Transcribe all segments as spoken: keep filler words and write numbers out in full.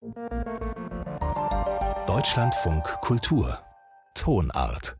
Deutschlandfunk Kultur Tonart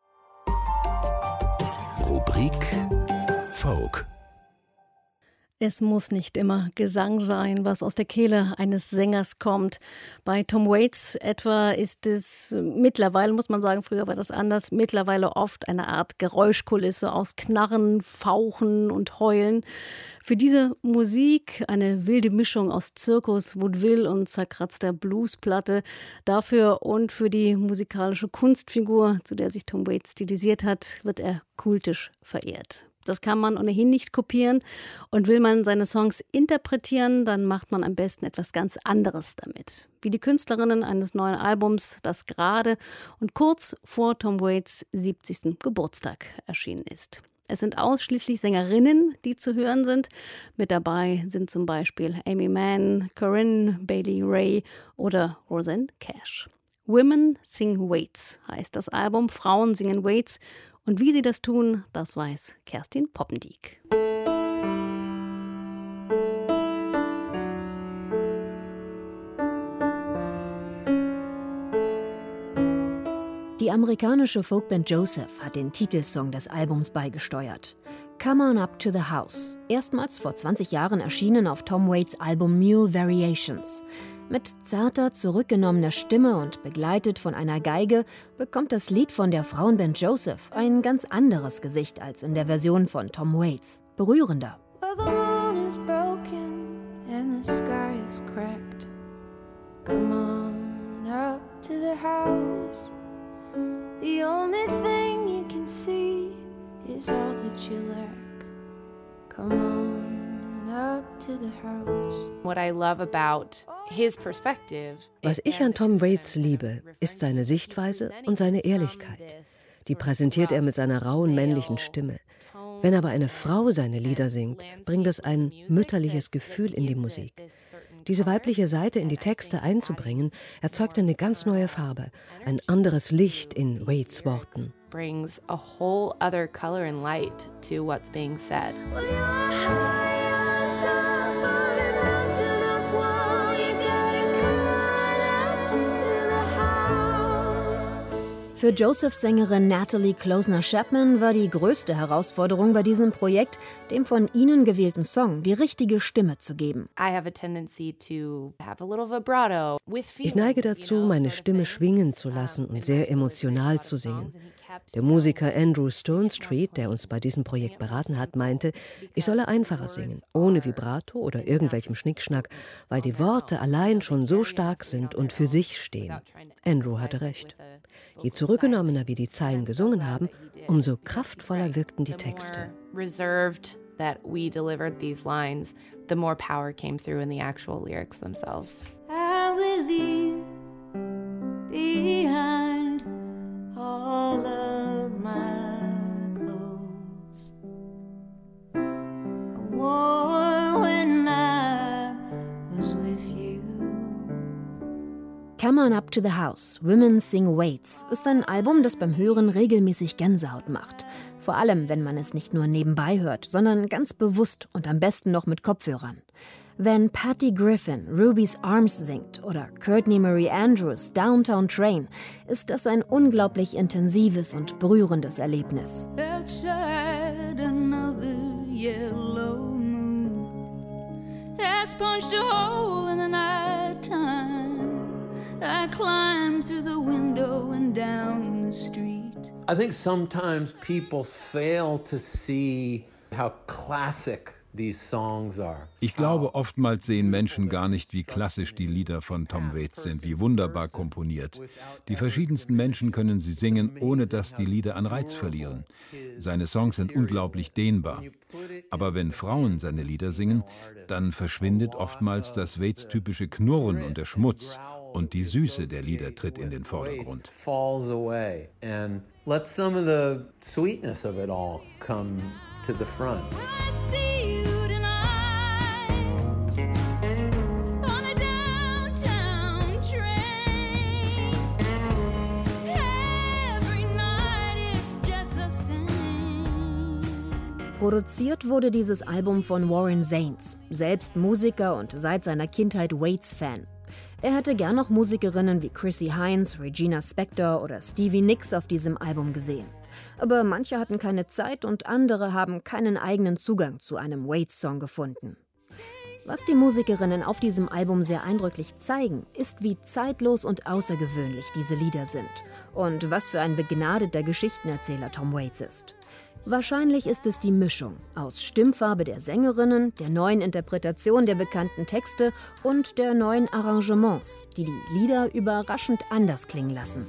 Rubrik Folk. Es muss nicht immer Gesang sein, was aus der Kehle eines Sängers kommt. Bei Tom Waits etwa ist es mittlerweile, muss man sagen, früher war das anders, mittlerweile oft eine Art Geräuschkulisse aus Knarren, Fauchen und Heulen. Für diese Musik eine wilde Mischung aus Zirkus, Vaudeville und zerkratzter Bluesplatte. Dafür und für die musikalische Kunstfigur, zu der sich Tom Waits stilisiert hat, wird er kultisch verehrt. Das kann man ohnehin nicht kopieren. Und will man seine Songs interpretieren, dann macht man am besten etwas ganz anderes damit. Wie die Künstlerinnen eines neuen Albums, das gerade und kurz vor Tom Waits siebzigsten Geburtstag erschienen ist. Es sind ausschließlich Sängerinnen, die zu hören sind. Mit dabei sind zum Beispiel Amy Mann, Corinne Bailey Rae oder Rosanne Cash. Women Sing Waits heißt das Album. Frauen singen Waits. Und wie sie das tun, das weiß Kerstin Poppendiek. Die amerikanische Folkband Joseph hat den Titelsong des Albums beigesteuert. Come On Up to the House, erstmals vor zwanzig Jahren erschienen auf Tom Waits Album Mule Variations. Mit zarter, zurückgenommener Stimme und begleitet von einer Geige bekommt das Lied von der Frauenband Joseph ein ganz anderes Gesicht als in der Version von Tom Waits. Berührender. Well, the moon is broken and the sky is cracked. Come on up to the house. The only thing you can see is all that you lack. Come on up to the house. What I love about his perspective. Was ich an Tom Waits liebe, ist seine Sichtweise und seine Ehrlichkeit. Die präsentiert er mit seiner rauen männlichen Stimme. Wenn aber eine Frau seine Lieder singt, bringt es ein mütterliches Gefühl in die Musik. Diese weibliche Seite in die Texte einzubringen, erzeugt eine ganz neue Farbe, ein anderes Licht in Waits Worten. Brings a whole other color and light to what's being said. Für Joseph-Sängerin Natalie Closner-Chapman war die größte Herausforderung bei diesem Projekt, dem von ihnen gewählten Song die richtige Stimme zu geben. Ich neige dazu, meine Stimme schwingen zu lassen und sehr emotional zu singen. Der Musiker Andrew Stonestreet, der uns bei diesem Projekt beraten hat, meinte, ich solle einfacher singen, ohne Vibrato oder irgendwelchem Schnickschnack, weil die Worte allein schon so stark sind und für sich stehen. Andrew hatte recht. Je zurückgenommener wir die Zeilen gesungen haben, umso kraftvoller wirkten die Texte. That we delivered these lines, the more power came through in the actual lyrics themselves. I will leave behind all of my clothes. I wore when I was with you. Come On Up to the House, Women Sing Waits ist ein Album, das beim Hören regelmäßig Gänsehaut macht. Vor allem, wenn man es nicht nur nebenbei hört, sondern ganz bewusst und am besten noch mit Kopfhörern. Wenn Patty Griffin Ruby's Arms singt oder Courtney Marie Andrews Downtown Train, ist das ein unglaublich intensives und berührendes Erlebnis. Outside another yellow moon has punched a hole in the night time. I climbed through the window and down the street. I think sometimes people fail to see how classic these songs are. Ich glaube, oftmals sehen Menschen gar nicht, wie klassisch die Lieder von Tom Waits sind, wie wunderbar komponiert. Die verschiedensten Menschen können sie singen, ohne dass die Lieder an Reiz verlieren. Seine Songs sind unglaublich dehnbar. Aber wenn Frauen seine Lieder singen, dann verschwindet oftmals das Waits-typische Knurren und der Schmutz. Und die Süße der Lieder tritt in den Vordergrund. Let some of the sweetness of it all come to the front. Produziert wurde dieses Album von Warren Zanes, selbst Musiker und seit seiner Kindheit Waits-Fan. Er hätte gern noch Musikerinnen wie Chrissie Hynde, Regina Spektor oder Stevie Nicks auf diesem Album gesehen. Aber manche hatten keine Zeit und andere haben keinen eigenen Zugang zu einem Waits-Song gefunden. Was die Musikerinnen auf diesem Album sehr eindrücklich zeigen, ist, wie zeitlos und außergewöhnlich diese Lieder sind und was für ein begnadeter Geschichtenerzähler Tom Waits ist. Wahrscheinlich ist es die Mischung aus Stimmfarbe der Sängerinnen, der neuen Interpretation der bekannten Texte und der neuen Arrangements, die die Lieder überraschend anders klingen lassen.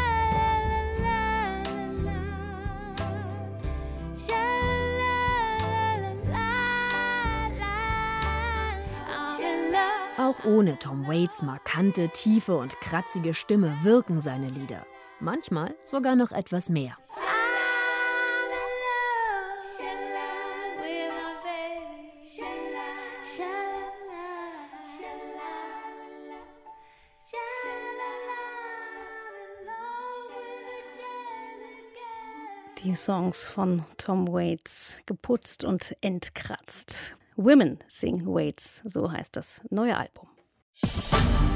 Auch ohne Tom Waits' markante, tiefe und kratzige Stimme wirken seine Lieder. Manchmal sogar noch etwas mehr. Die Songs von Tom Waits, geputzt und entkratzt. Women Sing Waits, so heißt das neue Album.